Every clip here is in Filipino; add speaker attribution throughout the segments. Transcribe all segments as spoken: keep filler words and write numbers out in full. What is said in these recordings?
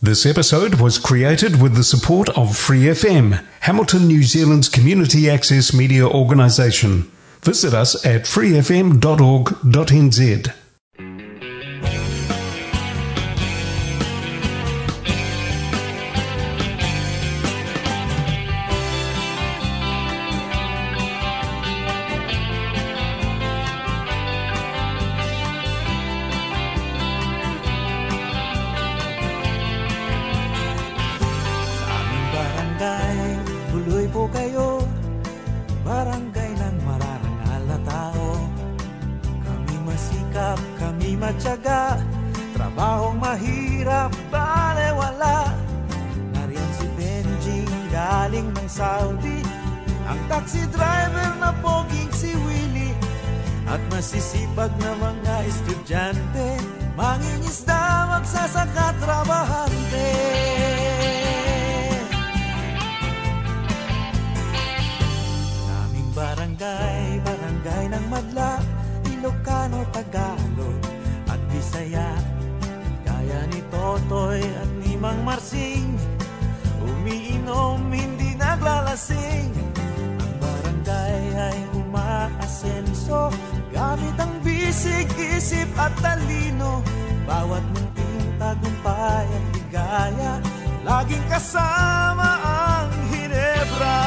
Speaker 1: This episode was created with the support of Free F M, Hamilton, New Zealand's community access media organisation. Visit us at free f m dot org dot n z.
Speaker 2: Trabahong mahirap, balewala. Nariyan si Benjing galing ng Saudi, ang taxi driver na poging si Willie, at masisipag na mga estudyante, mangingisda, magsasaka, trabahante. Naming barangay, barangay ng Madla, Ilocano, Tagalog at Bisaya, gaya ni Totoy at ni Mang Marsing, umiinom, hindi naglalasing. Ang barangay ay umaasenso, gamit ang bisig, isip at talino. Bawat munting tagumpay at ligaya, laging kasama ang Ginebra.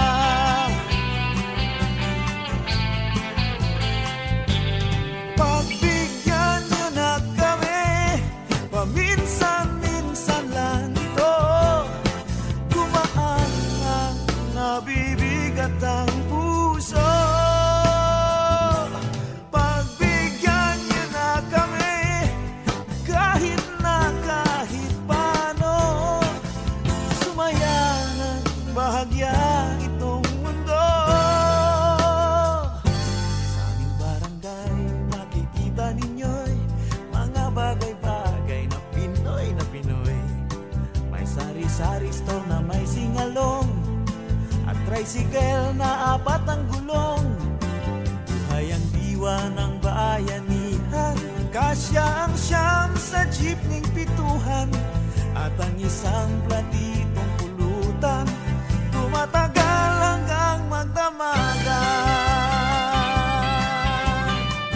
Speaker 2: Pagbigyan nyo na kami, paminsan-minsan lang ito, gumaan ang nabibigat ang puso. Pagbigyan nyo na kami, kahit na kahit paano, sumaya ng bahagya itong mundo. Sa aming barangay, makikita ninyo'y mga bagay-bagay na Pinoy na Pinoy. May sari-sari store na may singalong, at tricycle na apat ang gulong. Buhay ang diwa ng bayanihan, kasya ang siyam sa jeepning pituhan, at ang isang platitong pulutan, tumatagal hanggang magdamagan.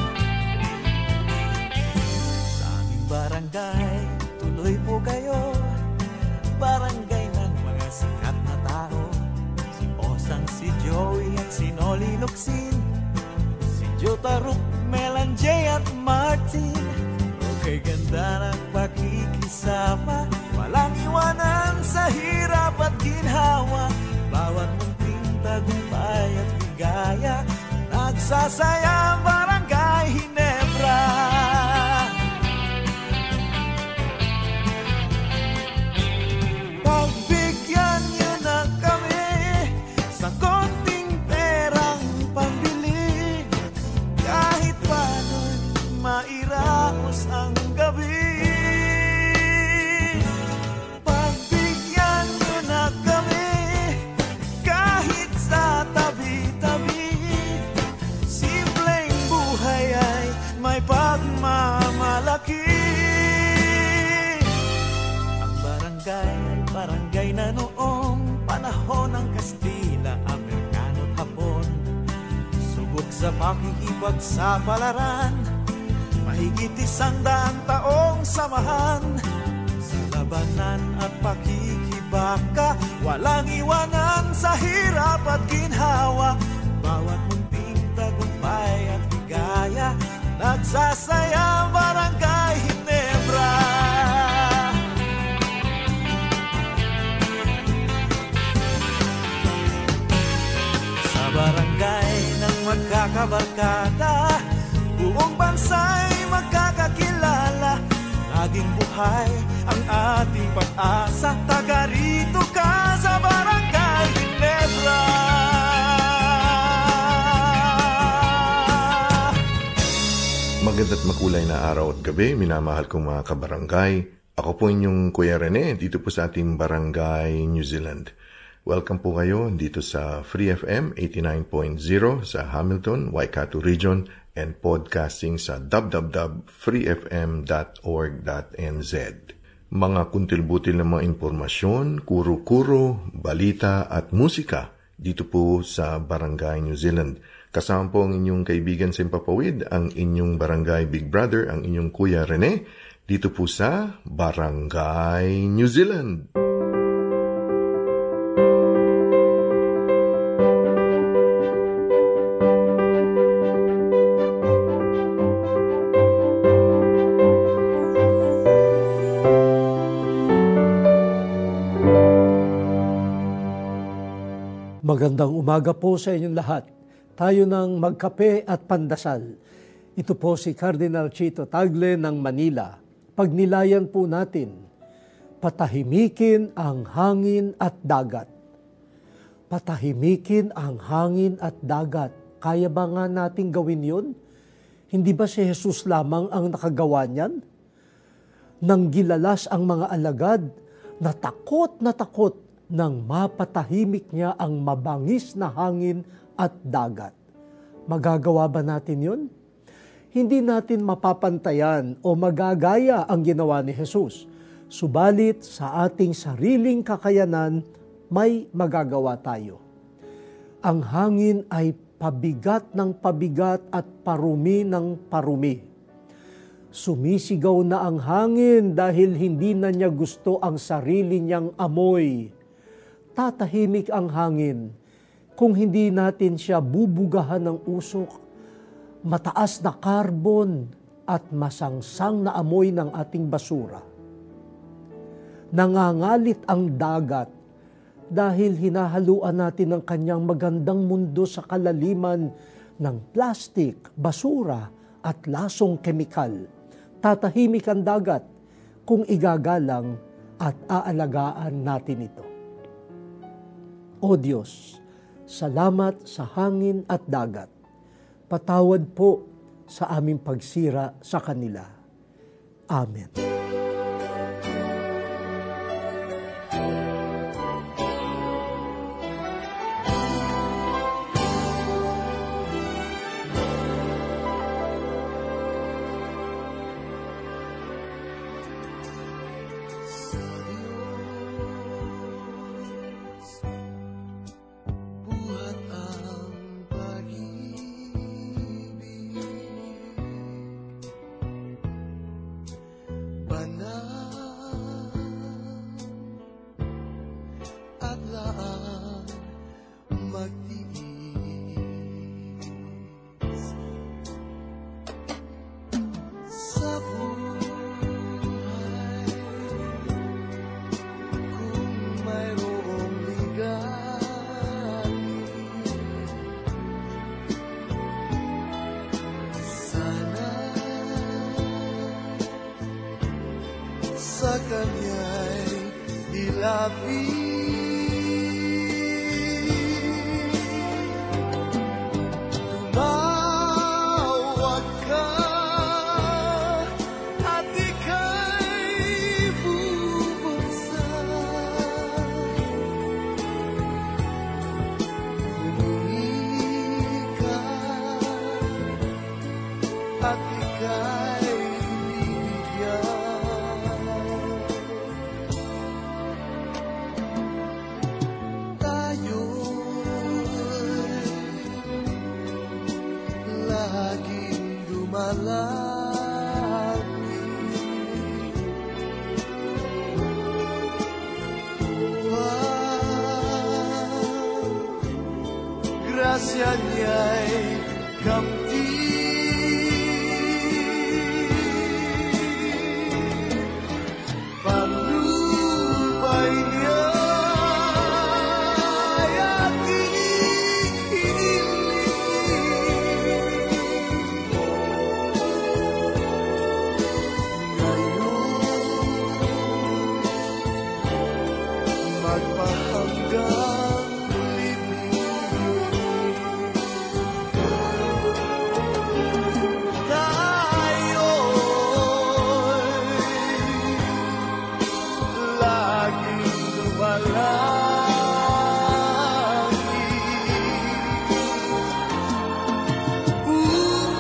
Speaker 2: Sa aming barangay, tuloy po kayo, barangay ng mga sikat na tao, si Osang, si Joey at si Noli Locsin, si Jotaruk, Melanjay at Martin. Okay, ganda ng pakikisama, walang iwanan sa hirap at ginhawa. Bawat munting tagumpay at ligaya, nagsasaya ang barangay Ginebra. Pagbigyan nyo na kami sa konting perang pambili, kahit paano'y mairaos ang gabi. Pagbigyan nyo na kami, kahit sa tabi-tabi, simpleng buhay ay may pagmamalaki. Ang barangay ay barangay na noong panahon ng Kastila, Amerikano at Hapon. Subok sa pakikipagsapalaran, mahigit isang daang taong samahan. Sa labanan at pakikibaka, walang iwanan sa hirap at ginhawa. Bawat munting tagumpay at ligaya, nagsasaya ang barangay Ginebra. Sa barangay ng magkakabarkada, buong bansa'y magkakakilala. Laging buhay ang ating pag-asa, taga rito ka sa barangay Ginebra.
Speaker 3: Maganda't makulay na araw at gabi, minamahal kong mga kabarangay. Ako po inyong Kuya Rene, dito po sa ating barangay New Zealand. Welcome po kayo dito sa Free F M eighty-nine point zero sa Hamilton, Waikato Region, and podcasting sa w w w dot free f m dot org dot n z. mga kuntil-butil na mga impormasyon, kuro-kuro, balita at musika dito po sa Barangay New Zealand. Kasama po ang inyong kaibigan sa Himpapawid, ang inyong Barangay Big Brother, ang inyong Kuya Rene, dito po sa Barangay New Zealand.
Speaker 4: Magandang umaga po sa inyong lahat. Tayo nang magkape at pandasal. Ito po si Cardinal Chito Tagle ng Manila. Pagnilayan po natin, patahimikin ang hangin at dagat. Patahimikin ang hangin at dagat. Kaya ba nga nating gawin yun? Hindi ba si Jesus lamang ang nakagawa niyan? Nang gilalas ang mga alagad, natakot na takot nang mapatahimik niya ang mabangis na hangin at dagat. Magagawa ba natin yun? Hindi natin mapapantayan o magagaya ang ginawa ni Jesus. Subalit sa ating sariling kakayanan, may magagawa tayo. Ang hangin ay pabigat ng pabigat at parumi ng parumi. Sumisigaw na ang hangin dahil hindi na niya gusto ang sarili niyang amoy. Tatahimik ang hangin kung hindi natin siya bubugahan ng usok, mataas na karbon at masangsang na amoy ng ating basura. Nangangalit ang dagat dahil hinahaluan natin ang kanyang magandang mundo sa kalaliman ng plastik, basura at lasong kemikal. Tatahimik ang dagat kung igagalang at aalagaan natin ito. O Diyos, salamat sa hangin at dagat. Patawad po sa aming pagsira sa kanila. Amen.
Speaker 5: Sa kanya'y ilapit. Tumawag ka at ika'y bubuksan. Humingi ka at ika'y bibigyan. Grasya niya'y kamti. Patnubay niya'y ating hiniling. Ngayon magpahanggang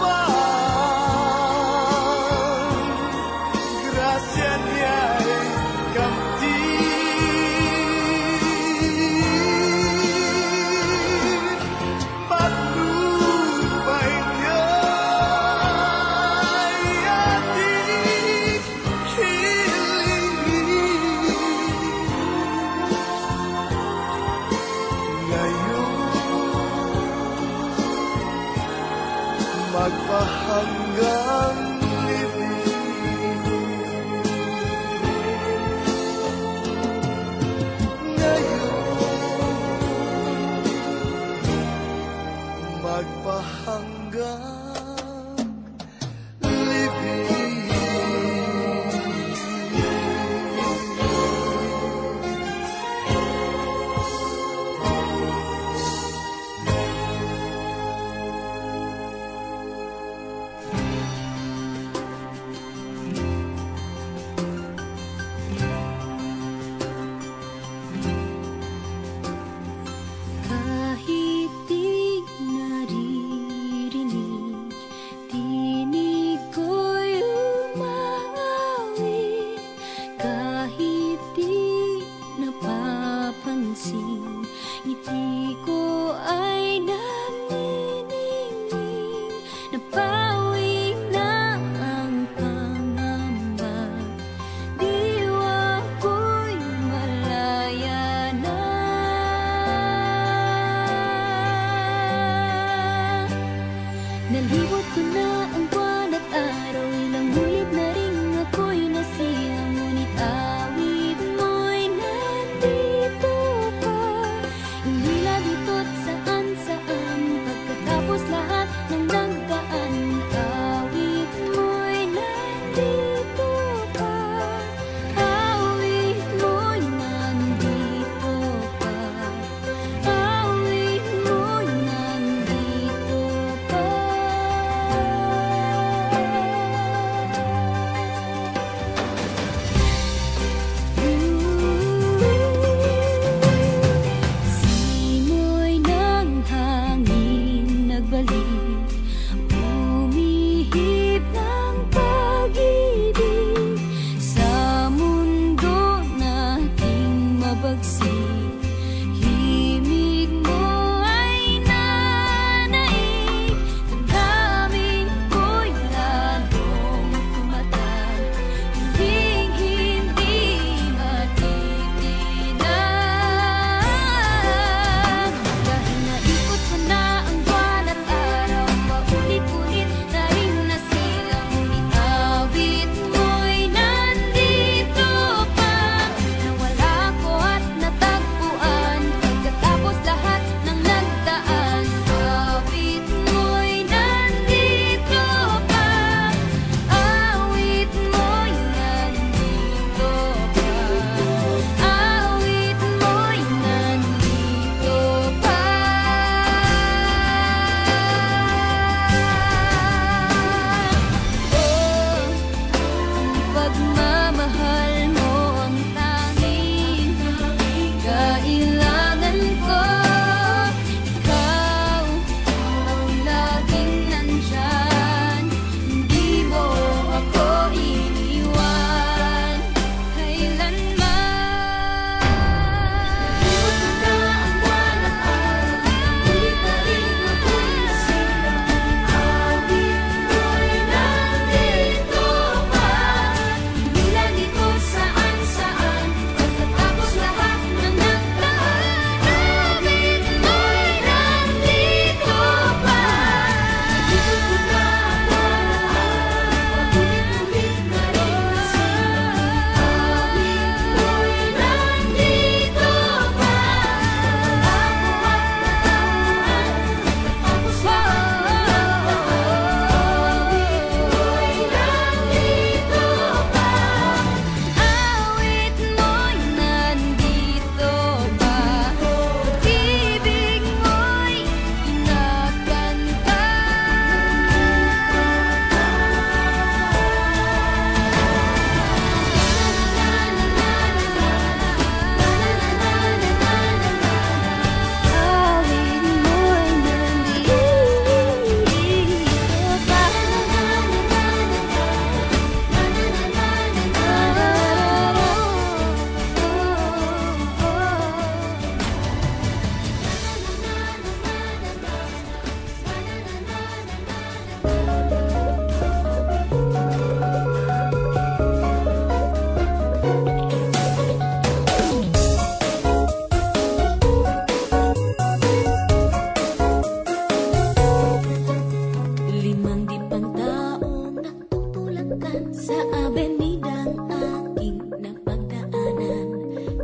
Speaker 5: Grasya niya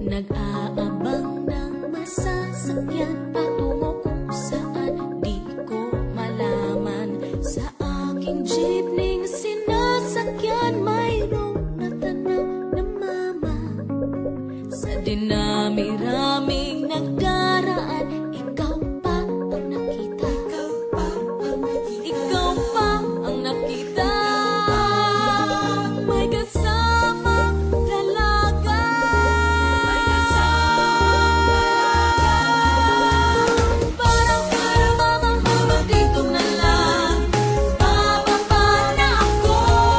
Speaker 6: Nag-aabang ng masasakyan patungo kung saan di ko malaman. Sa aking jeepning sinasakyan mayroong natanaw na mama. Sa dinami-raming nagdaraan, ikaw pa ang nakita. Ikaw pa ang nakita. May kasamang dalaga. Parang parang mama, mama, dito na lang. Bababa na ako.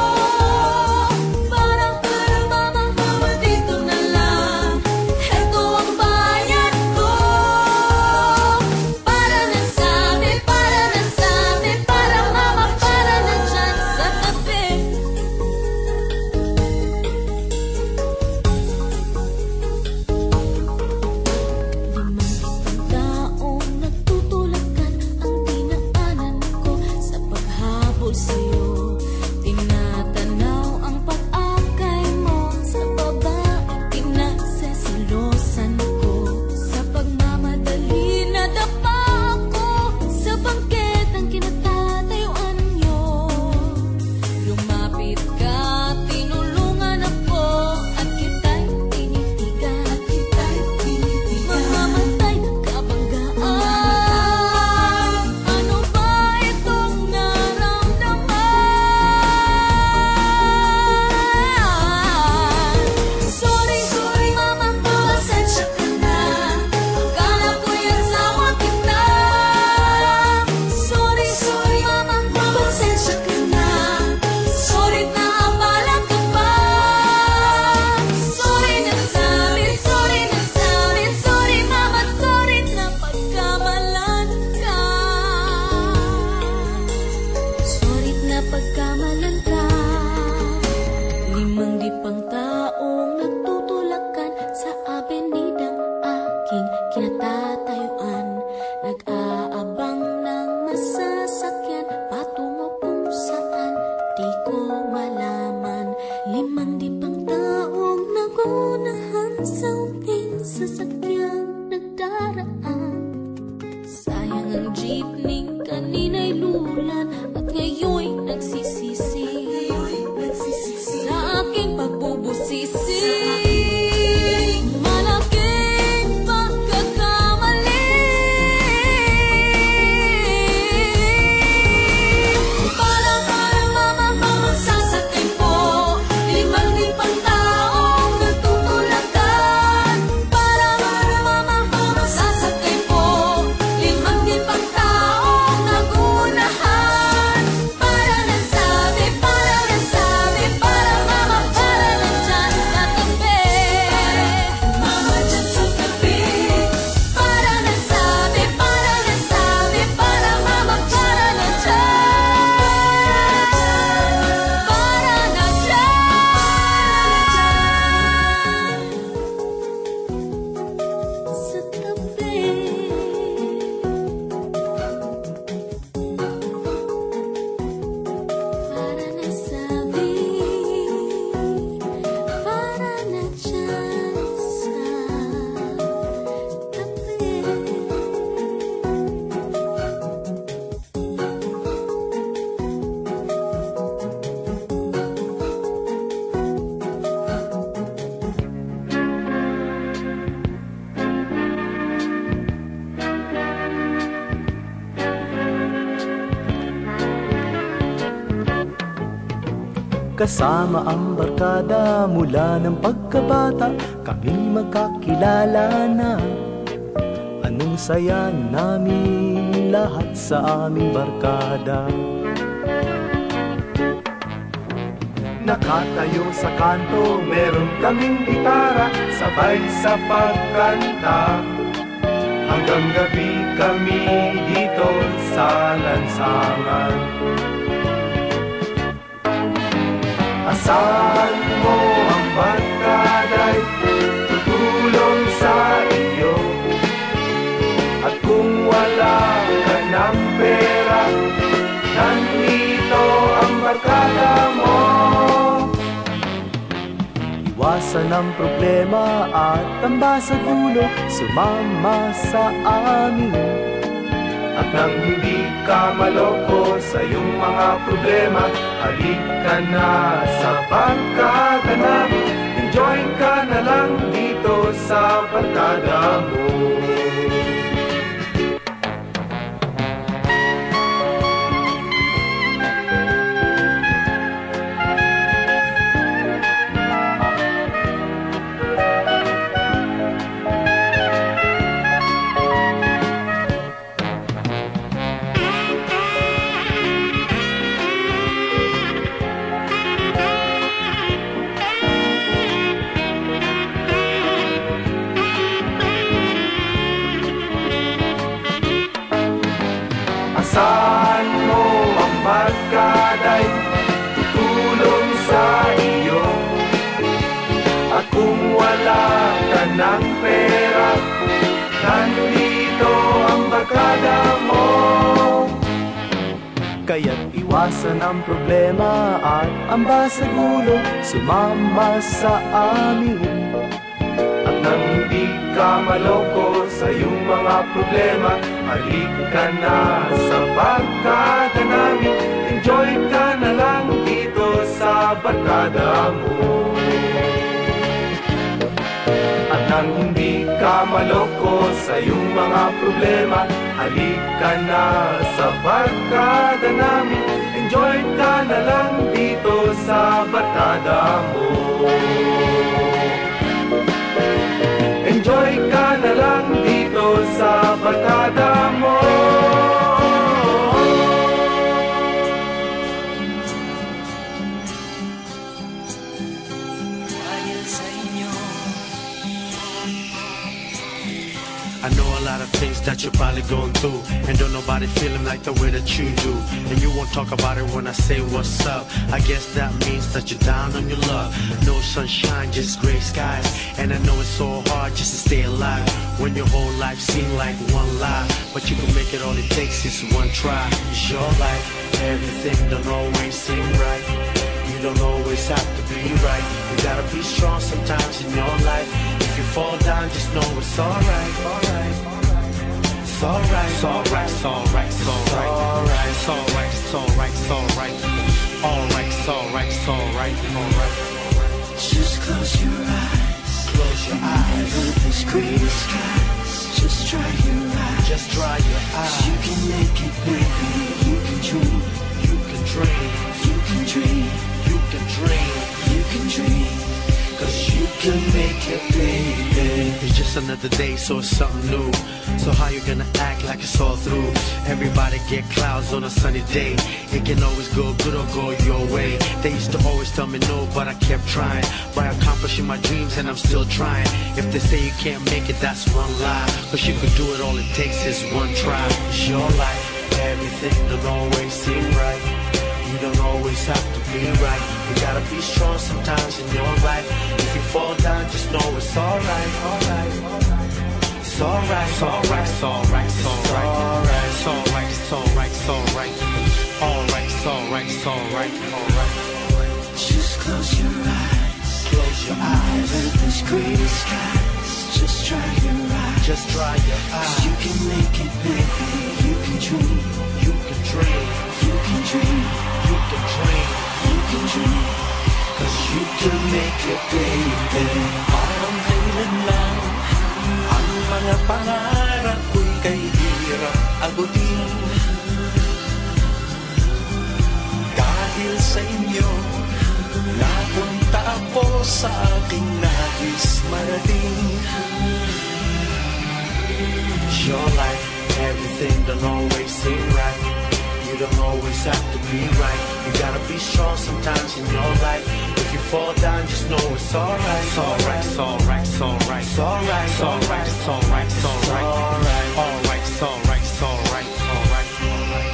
Speaker 6: Parang parang mama, mama, dito na lang. Heto ang bayad ko. Para na sabi, para na sabi, para mama, para na dyan sa tabi. Limang taong nagtutulakan ang dinaanan ko sa paghabol sa'yo. Tinatanaw ang pag-akay mo sa babaeng pinagsesilosan ko. Sa pagmamadali nadapa ako sa bangketang kinatatayuan niyo. Lumapit ka, tinulungan ako at kita'y tinitigan. Mamamatay ng kabanggaan. Ano ba itong naramdaman? Sorry, sorry mama, pasensya ka na. Akala ko'y asawa kita. Sorry, sorry mama, pasensya ka na. Sorry na abala ka pa. Sorry na sabi, sorry na sabi, sorry mama, sorry na pagkamalan ka. Sorry na pagkamalan ka. Limang dipang taong nagtutulakan sa abenidang aking kinatatayuan. Nag-aabang ng masasakyan patungo kung saan di ko malaman. Limang dipang taong nagunahan sa aking sasakyang nagdaraan. Sayang ang jeepning kanina'y lulan at ngayon'y nagsisisi sa aking pagbubusisi. Malaking pagkakamali. Parang parang mama, mama, sasakay po. Limang dipang taong nagtutulakan. Parang parang mama, mama, sasakay po. Limang dipang taong nagunahan. Para na sabi, para na sabi, para mama, para na dyan sa tabi. Mama, dyan sa tabi. Para na sabi, para na sabi, para mama, para na dyan. Para na dyan sa tabi. Para na sabi, para na dyan sa tabi.
Speaker 2: Kasama ang barkada mula ng pagkabata, kami magkakilala na. Anong saya namin lahat sa aming barkada. Nakatayo sa kanto, meron kaming gitara, sabay sa pagkanta. Hanggang gabi kami dito sa lansangan. Asahan mo ang barkada'y tutulong sa iyo. At kung wala ka ng pera, nandito ang barkada mo. Iwasan
Speaker 7: Iwasan ang problema at tamba sa gulo, sumama sa amin.
Speaker 8: At nang hindi ka maloko sa iyong mga problema, halika na sa barkada namin. Enjoy ka na lang dito sa barkada mo. Saan mo ang barkada'y tutulong sa iyo? At kung wala ka ng pera, nandito ang barkada mo.
Speaker 7: Kaya't iwasan ang problema at amba sa gulo, sumama sa amin.
Speaker 8: At nang hindi ka maloko sa iyong mga problema, halika na sa barkada namin. Enjoy ka na lang dito sa barkada mo. At nang hindi ka maloko sa iyong mga problema, halika na sa barkada namin. Enjoy ka na lang dito sa barkada mo. Enjoy ka na lang dito sa barkada mo.
Speaker 2: Dahil sa inyo,
Speaker 9: I know a lot of things that you're probably going through, and don't nobody feeling like the way that you do. And you won't talk about it when I say what's up. I guess that means that you're down on your luck. No sunshine, just gray skies. And I know it's so hard just to stay alive when your whole life seems like one lie. But you can make it, all it takes is one try. It's your life, everything don't always seem right. You don't always have to be right. You gotta be strong sometimes in your life. If you fall down, just know it's alright, alright, alright. It's alright, it's alright, it's alright, it's alright, it's alright, it's alright, it's alright, alright, it's alright, it's alright, alright.
Speaker 2: just close your eyes.
Speaker 9: Close your eyes.
Speaker 2: Under these gray skies, just dry your eyes.
Speaker 9: Just dry your eyes.
Speaker 2: You can make it, baby. You can dream.
Speaker 9: You can dream.
Speaker 2: You can dream.
Speaker 9: You can dream.
Speaker 2: You can dream. Cause you can make it, baby.
Speaker 9: It's just another day, so it's something new. So how you gonna act like it's all through? Everybody get clouds on a sunny day. It can always go good or go your way. They used to always tell me no, but I kept trying. By accomplishing my dreams, and I'm still trying. If they say you can't make it, that's one lie. Cause you can do it, all it takes is one try. It's your life, everything don't always seem right. You don't always have to be right. You gotta be strong sometimes in your life. If you fall down, just know it's alright, alright, alright. It's alright, it's alright, it's alright, it's alright, it's alright, it's alright, it's alright, alright, it's alright, it's alright, alright.
Speaker 2: Just close your eyes.
Speaker 9: Close your eyes.
Speaker 2: Under these gray skies, just dry your eyes.
Speaker 9: Just dry your eyes.
Speaker 2: You can make it, baby. You can dream.
Speaker 9: You can dream.
Speaker 2: You can dream.
Speaker 9: You can dream.
Speaker 2: You can dream. Cause you can make it, baby.
Speaker 10: Parang kailan lang ang mga pangarap ko'y kay hirap agutin. Dahil sa inyo, napunta ako sa aking nais marating.
Speaker 9: It's your life, everything don't always seem right. You don't always have to be right. You gotta be strong sometimes in your life. If you fall down, just know it's alright. It's alright, it's alright, it's alright, it's alright, it's alright, it's alright, it's alright, alright, it's alright, it's alright, alright, alright.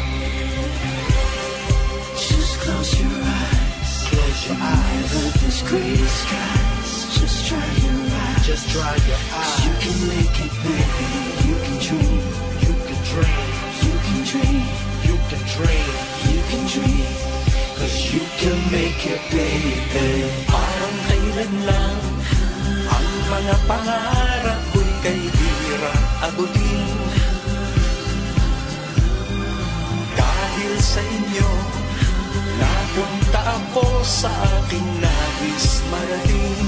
Speaker 2: Just close your eyes.
Speaker 9: Close your eyes.
Speaker 2: Under these gray skies, just dry your eyes.
Speaker 9: Just dry your eyes.
Speaker 2: You can make it, baby. You can dream.
Speaker 9: You can dream.
Speaker 2: You can dream.
Speaker 9: You can dream.
Speaker 2: You can dream.
Speaker 10: Cause you can make it, baby. Parang kailan lang mga pangarap ko'y kay hirap abutin. Dahil sa inyo, napunta ako sa aking nais marating.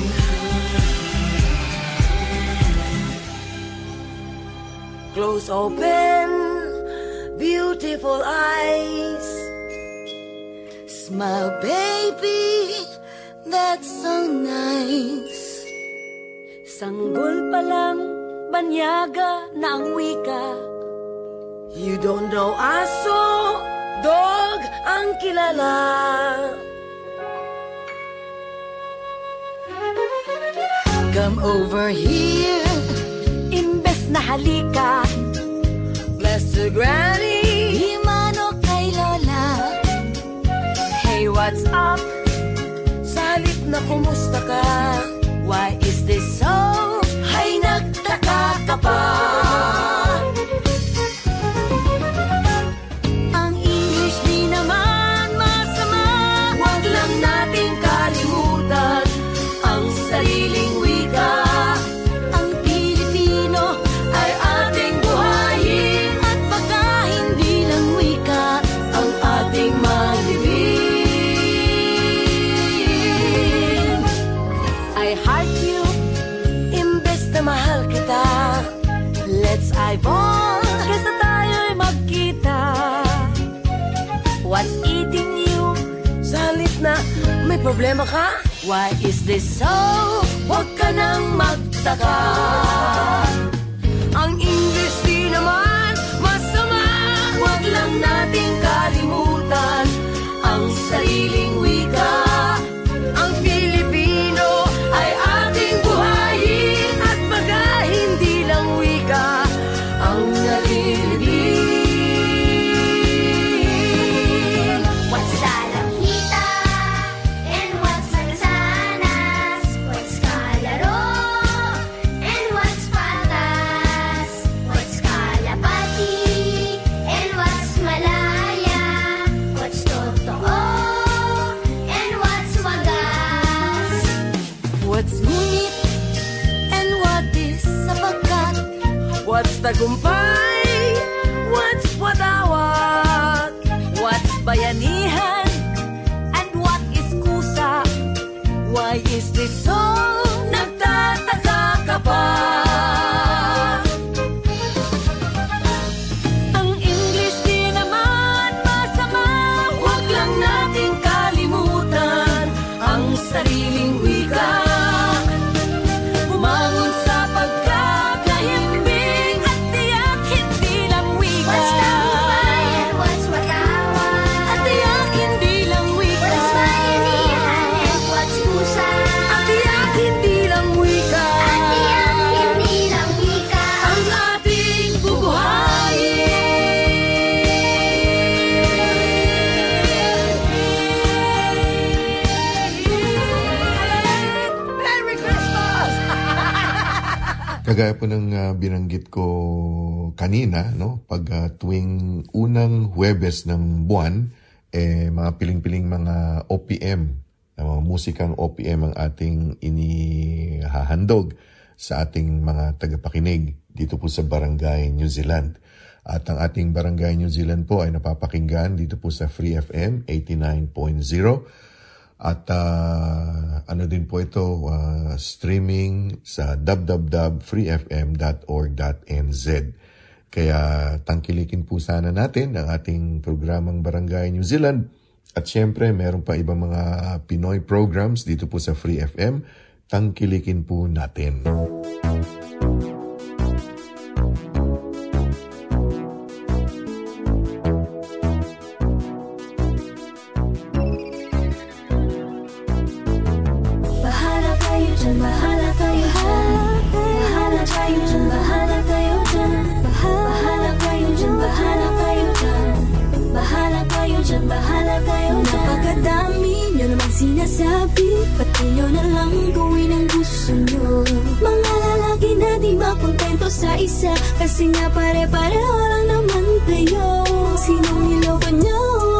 Speaker 11: Close open, beautiful eyes. Smile, baby, that's so nice. Sanggol pa lang, banyaga na ang wika. You don't know aso, dog ang kilala. Come over here, imbes na halika. Bless the granny, himano kay lola. Hey, what's up? Salit na kumusta ka? Why is this so? Hay, nagtaka ka pa. Ang English di naman masama. Huwag lang nating kalimutan ang sariling wika. Ang Pilipino ay ating buhayin. At baka hindi lang wika ang ating malibing. I heart you, imbes na mahal kita. Let's eyeball, kesa tayo'y magkita. What's eating you? Salit na may problema ka? Why is this so? Huwag ka nang magtaka. Ang English di naman masama. Huwag lang nating kalimutan ang sariling wika. Ang Pilipino ay ating buhayin. At baga hindi lang wika ang nalilibing.
Speaker 6: What's Dalamhita and what's Manzanas? What's Kalaro and what's Patas? What's Kalapati and what's Malaya? What's Totoo and what's Wagas?
Speaker 11: What's ngunit and what is sapagkat? What's tagumpay? What's wadawat? What's bayanihan? And what is kusa? Why is this so? Nagtataka ka pa? Ang English di naman masama. Huwag lang nating kalimutan ang sariling wika. Bumangon sa pagkakahimbing at tiyak hindi lang wika.
Speaker 6: What's tagumpay and what's wadawat?
Speaker 11: At tiyak hindi lang wika.
Speaker 6: What's bayanihan and what's pusa?
Speaker 11: At tiyak hindi lang wika.
Speaker 6: At tiyak hindi lang wika.
Speaker 11: Ang ating bubuhayin. Merry Christmas!
Speaker 3: Kagaya po ng uh, binanggit ko kanina, no? Pag uh, tuwing unang Huwebes ng buwan, eh, mga piling-piling mga O P M, uh, mga musikang O P M ang ating inihahandog sa ating mga tagapakinig dito po sa Barangay New Zealand. At ang ating Barangay New Zealand po ay napapakinggan dito po sa Free F M eighty-nine point zero. At uh, ano din po ito, uh, streaming sa w w w dot free f m dot org dot n z. Kaya tangkilikin po sana natin ang ating programang Barangay New Zealand. At syempre, meron pa ibang mga Pinoy programs dito po sa Free F M. Tangkilikin po natin.
Speaker 6: Bahala kayo dyan, bahala kayo dyan. Bahala kayo dyan, bahala kayo dyan. Bahala kayo dyan, bahala kayo dyan. Bahala kayo dyan, bahala kayo dyan. Napakadami nyo naman sinasabi, ba't kayo na lang gawin ang gusto nyo? Mga lalaki na di makontento sa isa, kasi nga pare-pareho lang naman tayo. Sinong niloko nyo?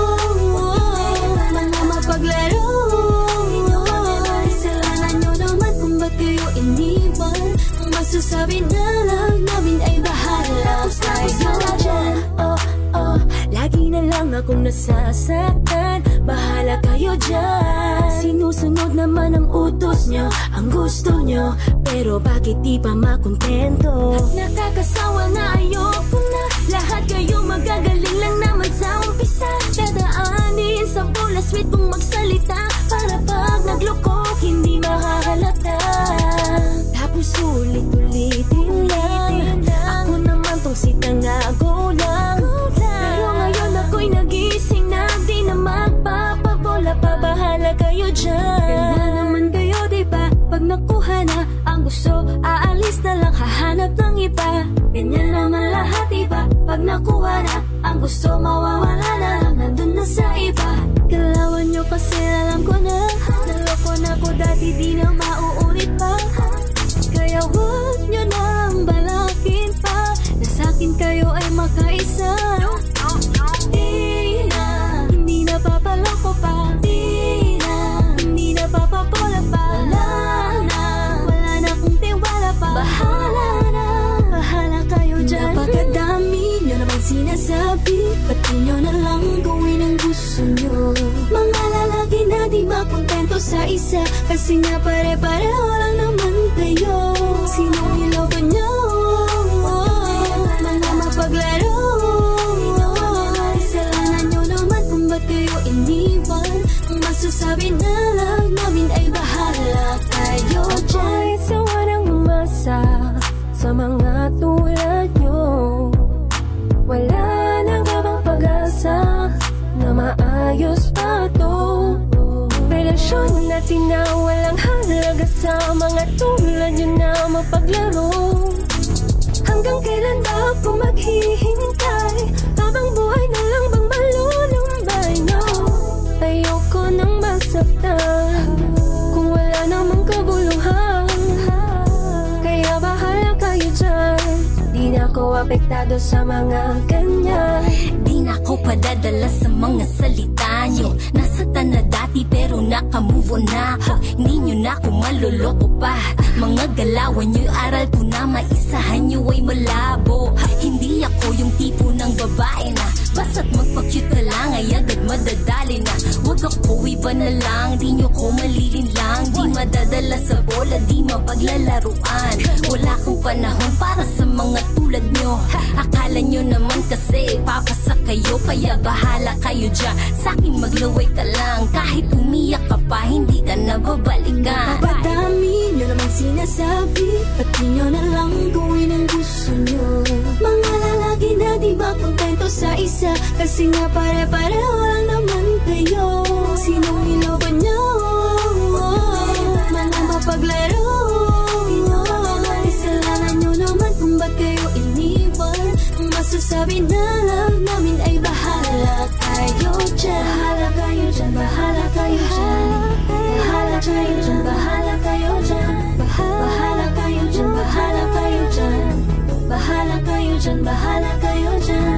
Speaker 6: Mga mapaglaro. Kasalanan nyo naman kung ba't kayo iniwan. iniwan. Ang masasabi na lang namin ay bahala kayo dyan. Oh, oh, lagi na lang akong nasasaktan. Bahala kayo dyan. Sinusunod naman ang utos nyo, ang gusto nyo, pero bakit di pa makontento? Nakakasawa na, ayoko na. Lahat kayo magagaling lang naman sa umpisa. Dadaanin sa bola sweet kung magsalita, para pag nagloko hindi makahalata. Tapos ulit-ulitin lang, ako naman tong si tangago lang. Pero ngayon ako'y nagising na, di na magpapabola pa. Bahala kayo dyan. Ganda naman kayo diba? Pag nakuha na ang gusto, aalis na lang, hahanap ng iba. Ganyan naman lahat iba. Pag nakuha na ang gusto, mawawala na, nandun na sa iba. Galawan nyo kasi alam ko na, naloko na ko dati, di na mauulit pa. Kaya huwag nyo nang balakin pa, na sa'kin kayo ay makaisa. Di na, hindi na papaloko pa. Di na, hindi na papabola pa. Wala na, wala na kung tiwala pa. Bahala na, bahala kayo dyan. Napakadami nyo naman sinasabi, ba't di nyo na lang gawin ang gusto nyo? Mga lalaki na di makontento sa isa, kasi nga pare-pareho lang naman kayo. Sino niloko nyo? Mga mapaglaro. Kasalanan nyo naman kung ba't kayo iniwan. Ang masasabi na lang namin ay bahala kayo dyan. Sawa ng umasa sa mga tulad nyo. Wala nang babang pag-asa na maayos pa to. Relasyon natin na walang halaga sa mga tulad nyo na mapaglaro. Hanggang kailan ba ako maghihintay? Habang buhay na lang bang malulumbay nyo? Ayoko nang masaktan kung wala namang kabuluhan. Kaya bahala kayo dyan, di na ako apektado sa mga ganyan. Di na ako padadala sa mga salita nyo. Nasaktan na dati pero nakamove on na ako. Hindi nyo na ako maluloko pa. Mga galawan nyo, aral ko na maisahan nyo ay malabo. Hindi ako yung tipo ng babae na basta't magpa-cute ka lang ay agad madadali na. Huwag ako iba na lang, di nyo ko malilin lang. Di madadala sa bola, di mapaglalaruan. Wala akong panahon para sa mga tulad nyo. Akala nyo naman kasi papasa kayo, kaya bahala kayo dyan. Sa'kin maglaway ka lang, kahit umiyak ka pa, hindi ka na babalikan. Napakadami nyo naman sinasabi, ba't di nyo na lang gawin ang gusto nyo? Mga lalaki na di ba kontento sa isa, kasi nga pare-pareho lang naman kayo. Sinong niloko nyo? Mga mapaglaro. Kasalanan nyo naman kung ba't kayo iniwan. Ang masasabi na lang namin ay bahala kayo dyan. Bahala kayo dyan, bahala kayo dyan. Bahala kayo dyan, bahala kayo dyan. Bahala kayo dyan, bahala kayo dyan. Bahala kayo dyan, bahala kayo dyan.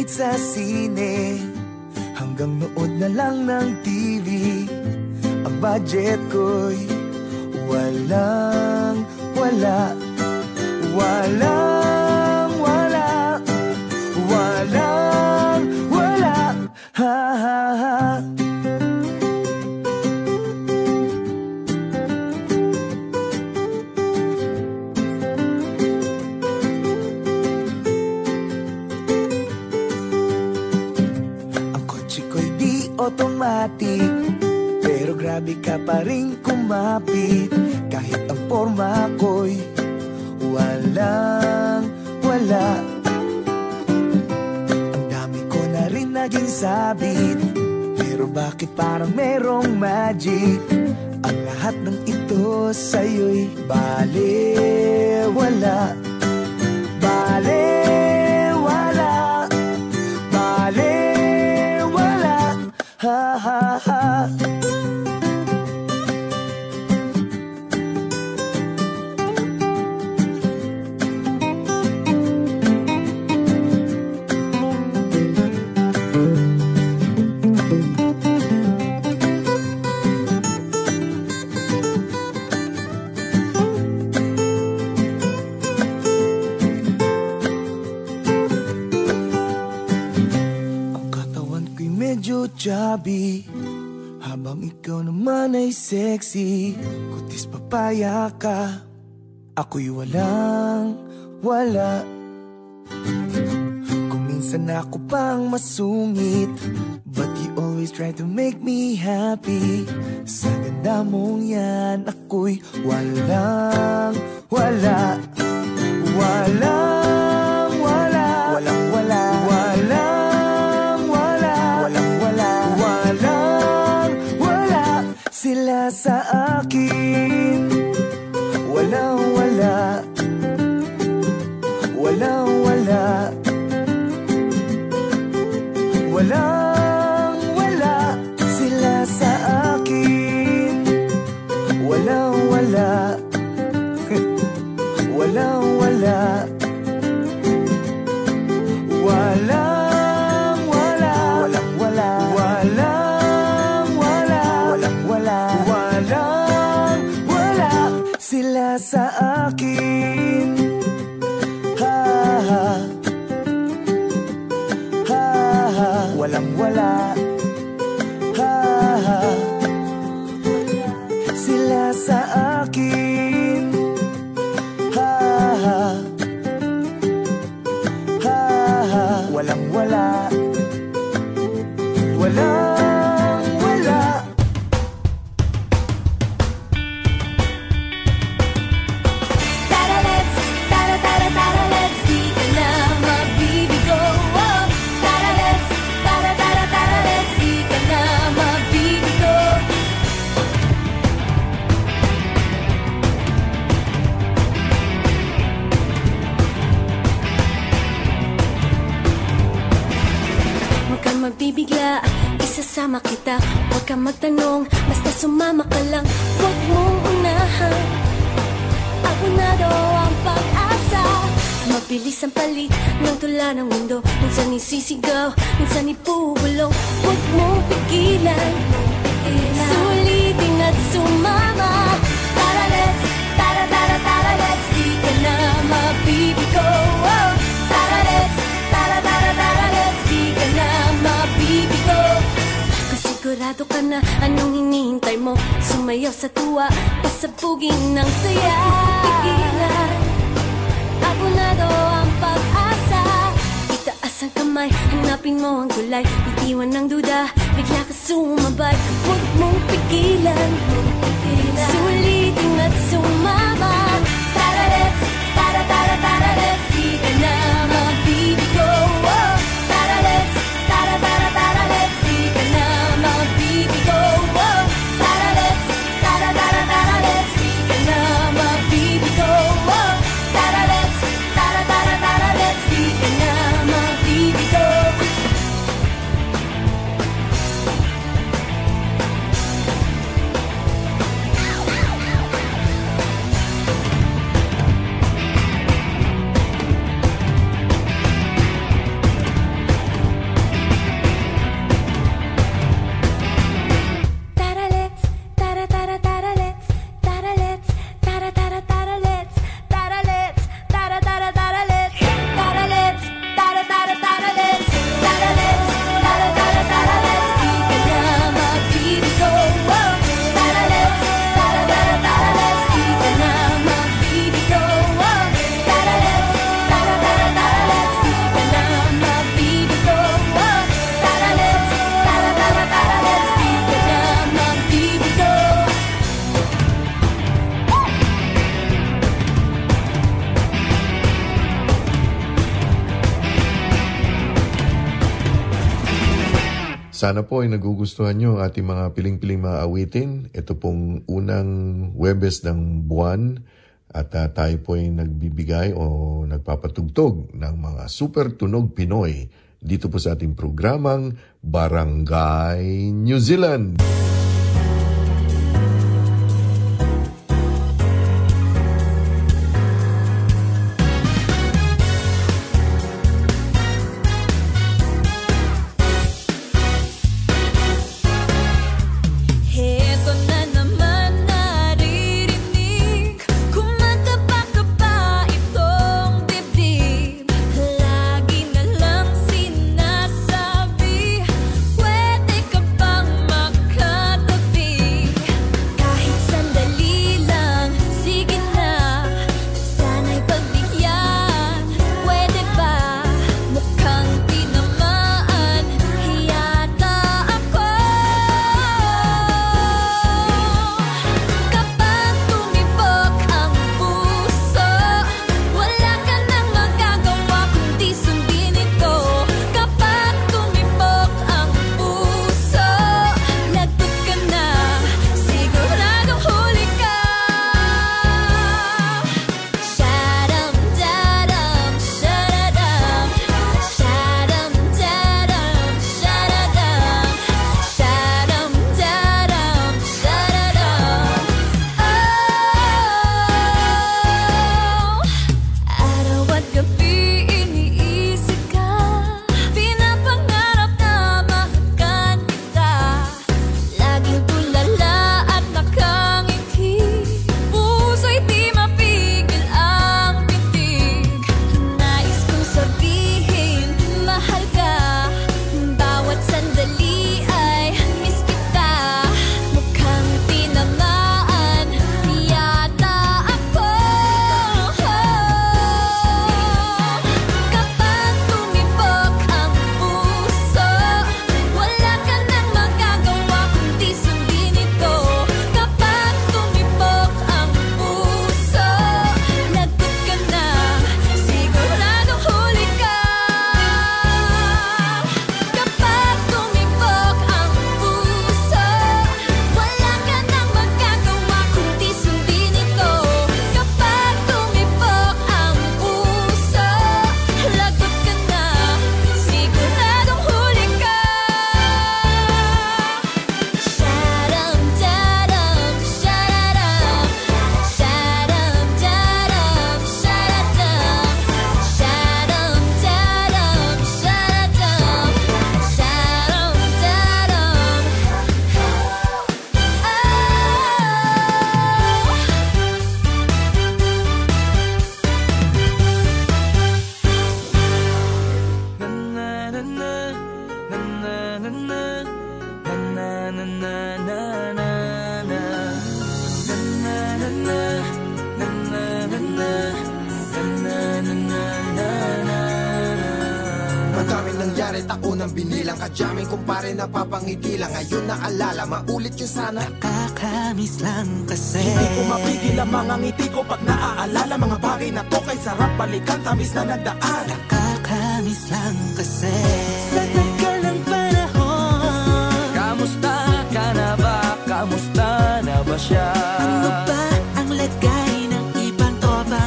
Speaker 5: manood sa sine, hanggang nood na lang ng T V. Ang budget ko'y walang wala. Walang wala. Walang wala. Ha ha ha. Automatic, pero grabe ka pa rin kumapit. Kahit ang forma ko'y walang wala. Ang dami ko na rin naging sabit, pero bakit parang merong magic? Ang lahat ng ito sa'yo'y balewala. Balewala. Balewala. Ha ha ha. Chubby, habang ikaw naman ay sexy. Kutis papaya ka, ako'y walang wala. Kung minsan ako pang masungit, but you always try to make me happy. Sa ganda mong yan, ako'y walang wala. Walang wala. Walang wala. Walang sila sa akin. Walang wala. Walang wala. Walang wala. Sila sa akin. Walang wala. Walang wala. Walang wala. Walang wala. Walang sila sa akin. Ha ha. Ha ha. Walang wala. Ha ha. Sila sa akin. Ha ha. Ha ha. Walang wala. Walang
Speaker 6: magbibigla, isasama kita. Huwag kang magtanong, basta sumama ka lang. Huwag mong unahan, abonado ang pag-asa. Mabilis ang palit ng tula ng mundo. Minsan isisigaw, minsan ipubulong. Huwag mong pigilan, sulitin at sumama. Tara let's, tara tara tara let's, di ka na mabibigo. Oh, tara let's, tara tara tara let's, di ka na mabibigo. Kung sigurado ka na anong hinihintay mo, sumayaw sa tuwa, pasabugin ng saya. Pigilan, abonado ang pag-asa. Itaas ang kamay, hanapin mo ang gulay. Bitiwan ng duda, bigla ka sumabay. Huwag mong pigilan, sulitin at sumama. Tara let's, tara tara tara let's, di ka na mabibigo. Oh, tara let's, tara tara tara let's, di ka na mabibigo. Oh, tara let's, tara tara tara let's, di ka na mabibigo. Oh, tara let's, tara tara tara let's, di ka na mabibigo.
Speaker 3: Sana po ay nagugustuhan nyo ating mga piling-piling mga awitin. Ito pong unang Huwebes ng buwan at uh, tayo po ay nagbibigay o nagpapatugtog ng mga super tunog Pinoy dito po sa ating programang Barangay New Zealand.
Speaker 12: Napapangiti lang ngayon naalala, maulit yun sana.
Speaker 5: Nakakamiss lang kasi
Speaker 12: hindi ko mapigil ang mga ngiti ko pag naaalala mga bagay na to kay sarap balikan, tamis na nagdaan.
Speaker 5: Nakakamiss lang kasi sa tagal ng panahon.
Speaker 12: Kamusta ka na ba? Kamusta na ba siya?
Speaker 5: Ano ba ang lagay ng ibang tropa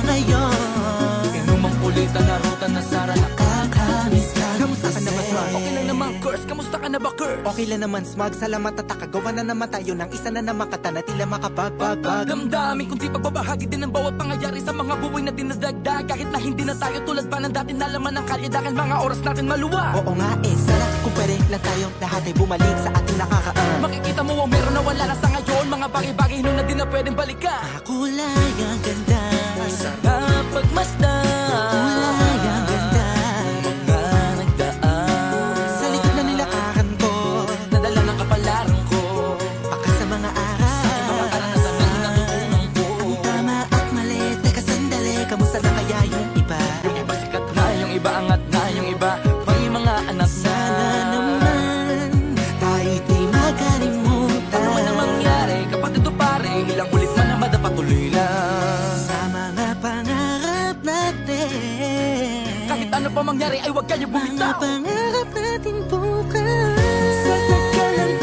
Speaker 5: ngayon?
Speaker 12: Inumang ulitan na ruta na Sara.
Speaker 5: Nakakamiss lang
Speaker 12: kamusta ka na ba, Smug? Okay lang naman, Curse. Kamusta ka na ba, Curse?
Speaker 5: Okay lang naman, Smug. Salamat at nakagawa na naman tayo ng isa na namakata na tila makapagbabag.
Speaker 12: Damdamin kundi pagbabahagi din ang bawat pangyayari sa mga buhay na dinadagdag. Kahit na hindi na tayo tulad pa ng dati na laman ng kalye dahil mga oras natin maluwa.
Speaker 5: Oo nga eh, sana kung pwede lang tayo lahat ay bumalik sa ating nakakaan.
Speaker 12: Makikita mo ang meron na wala na sa ngayon, mga bagay-bagay nun na di na pwedeng balikan.
Speaker 5: Kulay ang ganda,
Speaker 12: sarap pagmasdan.
Speaker 5: Kulay ang ganda,
Speaker 12: mga nagdaan.
Speaker 5: Sa likod na nilakaran ko,
Speaker 12: nadala ng kapalaran ko.
Speaker 5: Baka sa mga aral,
Speaker 12: sa aking mga karanasan na natutunan ko.
Speaker 5: Ang tama at mali, teka sandali, kamusta na kaya yung iba?
Speaker 12: Yung iba sikat na, yung iba angat na, yung iba may mga anak na.
Speaker 5: Sana naman tayo di makalimutan.
Speaker 12: Ano man ang mangyari, kapatid o pare, ilang ulit man na madapatuloy lang.
Speaker 5: Sa mga pangarap natin,
Speaker 12: kahit ano pa mangyari ay huwag kayo bumitaw.
Speaker 5: Mga pangarap natin bukas. tagal ng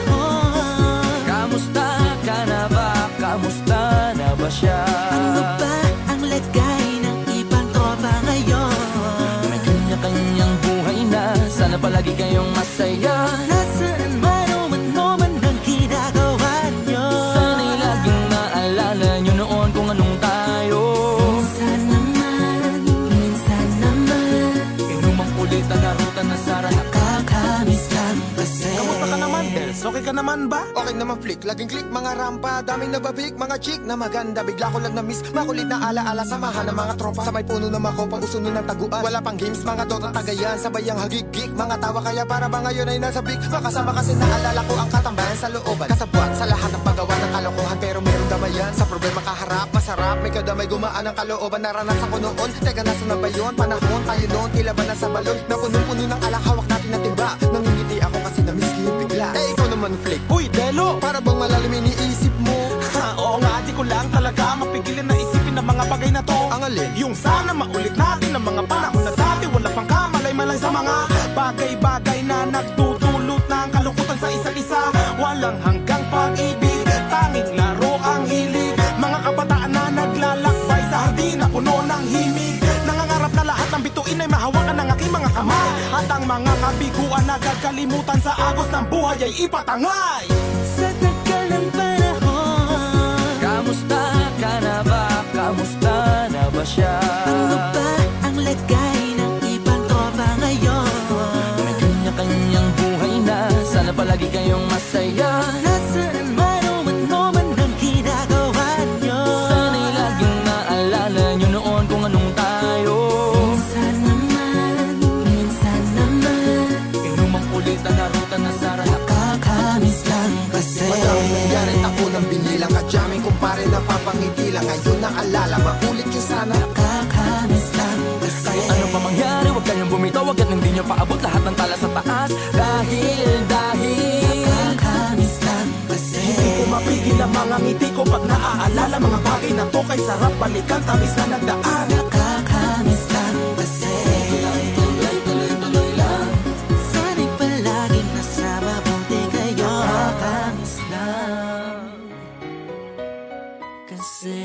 Speaker 5: panahon.
Speaker 12: Kamusta ka na ba? Kamusta na ba siya?
Speaker 5: Ano ba ang lagay ng ibang tropa ngayon?
Speaker 12: May kanya-kanyang buhay na, sana palagi kayong masaya.
Speaker 5: Nasaan man o ano man ang ginagawa nyo,
Speaker 12: Sana'y laging naalala nyo noon kung anong tayo.
Speaker 5: minsan naman, minsan naman,
Speaker 12: Inumang ulit ang narutan na Sara.
Speaker 5: nakakamiss lang kasi.
Speaker 13: Kamusta ka naman, Dels? Okay ka naman ba?
Speaker 14: Okay naman flick, laging click, mga rampa, daming nababik, mga chick na maganda, bigla ko lang na-miss, makulit na alaala, samahan ng mga tropa, sabay puno na makopa, uso nun ng taguan, wala pang games, mga dota tagayan, sabay ang hagig-gig, mga tawa kaya para ba ngayon ay nasa big, makasama kasi naalala ko ang katambayan sa looban, kasabwat sa lahat ng paggawa ng kalokohan, pero meron damayan, sa problema kaharap, masarap, may kadamay gumaan ang kalooban, naranasan ko noon, teka nasa na ba yun, panahon, tayo noon, tila ba nasa balon, na punong-puno ng alak, hawak natin na timba, nangingiti ako kasi na-miss ko yung bigla, eh ikaw naman flick,
Speaker 13: Uy, Delo!
Speaker 14: para bang malalim iniisip mo?
Speaker 13: Ha, oo nga, di ko lang talaga mapigilin na isipin ang mga bagay na to.
Speaker 14: Ang alin?
Speaker 13: Yung sana maulit natin ang mga panahon na dati, wala pang kamalay-malay sa mga bagay-bagay na nagtutulot ng kalungkutan sa isa't isa. Walang hanggang pag-ibig, tanging laro ang hilig. Mga kabataan na naglalakbay sa hardin na puno ng himig. Nangangarap na lahat ng bituin ay mahawakan ng aking mga kamay. At ang mga kabiguan na gagalimutan sa agos ng buhay ay ipatangay.
Speaker 5: Sa tagal ng panahon,
Speaker 12: Kamusta ka na ba? Kamusta na ba siya?
Speaker 5: ano ba ang lagay ng ibang tropa ngayon?
Speaker 12: May kanya-kanyang buhay na, sana palagi kayong masaya.
Speaker 5: Nasaan man o ano man ang ginagawa nyo,
Speaker 12: Sana'y laging naalala nyo noon kung anong tayo.
Speaker 5: minsan naman, minsan naman,
Speaker 12: Inumang ulit ang narutan na Sara.
Speaker 5: nakakamiss lang kasi.
Speaker 14: Madaming nangyari, ako nang binilang, kadyaming kumpare na papangiti lang, ngayon naalala, maulit yung sana.
Speaker 5: Nakakamiss lang kasi.
Speaker 12: Ano pa mangyari, huwag kayong bumitaw, huwag yan hindi nyo paabot lahat ng tala sa taas. Dahil, dahil
Speaker 5: Nakakamiss lang kasi.
Speaker 13: Hindi ko mapigil ang mga ngiti ko pag naaalala mga bagay na to, kay sarap balikan, tamis na nagdaan.
Speaker 5: Nakakamiss lang kasi.
Speaker 12: tuloy-tuloy lang.
Speaker 5: Sana'y palaging nasa mabuti kayo. Nakakamiss lang kasi.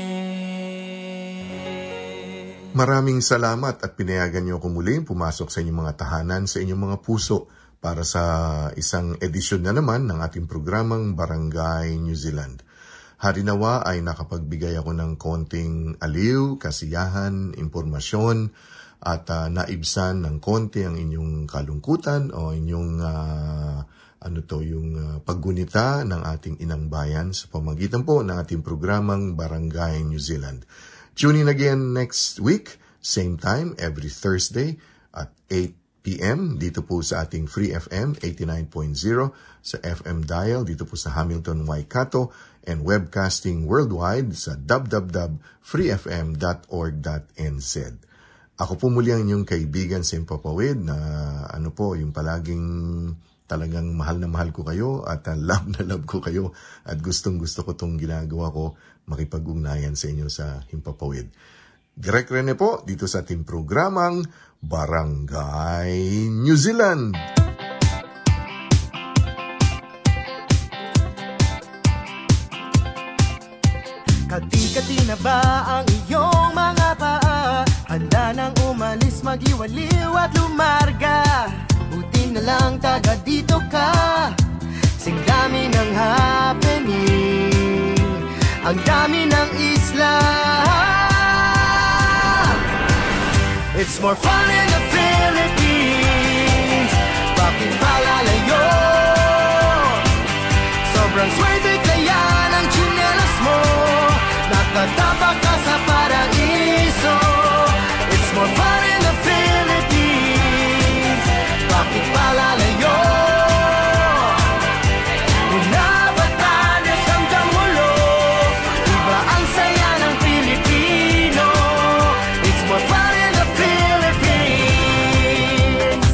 Speaker 3: Maraming salamat at pinayagan niyo ako muling pumasok sa inyong mga tahanan, sa inyong mga puso para sa isang edisyon na naman ng ating programang Barangay New Zealand. Harinawa ay nakapagbigay ako ng konting aliw, kasiyahan, impormasyon at uh, naibsan ng konti ang inyong kalungkutan o inyong uh, ano to, yung uh, paggunita ng ating inang bayan sa pamagitan po ng ating programang Barangay New Zealand. Tune in again next week, same time, every Thursday at eight p.m. dito po sa ating Free F M eighty-nine point zero sa F M dial dito po sa Hamilton, Waikato and webcasting worldwide sa w w w dot free f m dot org dot n z. Ako po muli ang inyong kaibigan sa Impapawid na ano po, yung palaging talagang mahal na mahal ko kayo at uh, love na love ko kayo at gustong gusto ko itong ginagawa ko makipag-ugnayan sa inyo sa Himpapawid. Direk Rene po dito sa ating programang Barangay New Zealand.
Speaker 7: Kati-kati na ba ang iyong mga paa? Handa nang umalis, mag-iwaliw at lumarga. Buti na lang taga dito ka. Sing dami ng happening, ang dami ng isla. It's more fun in the Philippines. Bakit palalayo? Sobrang swerte kaya ng tsinelas mo. Nakatapak ka sa paraiso. It's more fun in the Philippines. Bakit palalayo? Mula Batanes hanggang Mulo, iba ang saya ng Pilipino. It's more fun in the Philippines.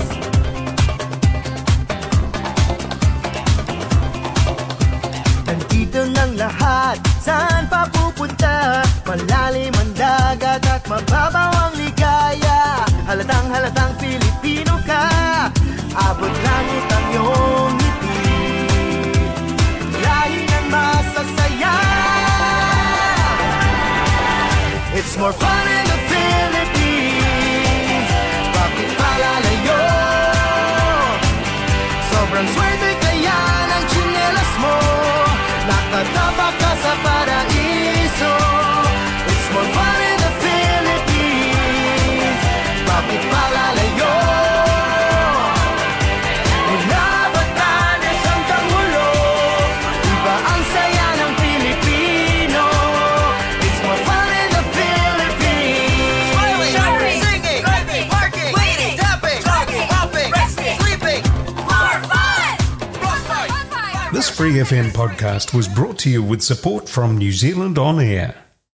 Speaker 7: Nandito ng lahat, saan pa pupunta? Malalim ang dagat at mababaw ang ligaya. Halatang halatang Pilipino ka, abot langit ang iyong ngiti. It's more fun in the Philippines. Bakit palalayo? Sobrang swerte kaya ng tsinelas mo. Nakatapa ka sa paraiso. It's more fun in the Philippines. Bakit palalayo? Mula Batanes hanggang Hulo, iba ang saya ng Pilipino. It's more fun in the Philippines. Smiling, shouting, singing, driving, parking, waiting, tapping, talking, hopping, resting, sleeping. More fun!
Speaker 1: This Free F M podcast was brought to you with support from New Zealand On Air.